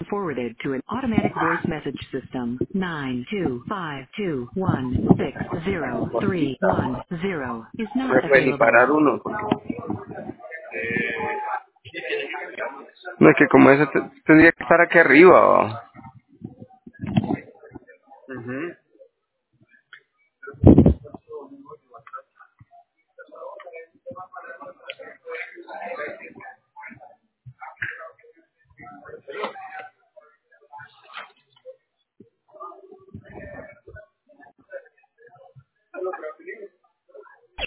forwarded to an automatic voice message system. 92521603110 is No not se puede ni available. parar uno. No, es que como eso tendría que estar aquí arriba. ¿Va? Ujú.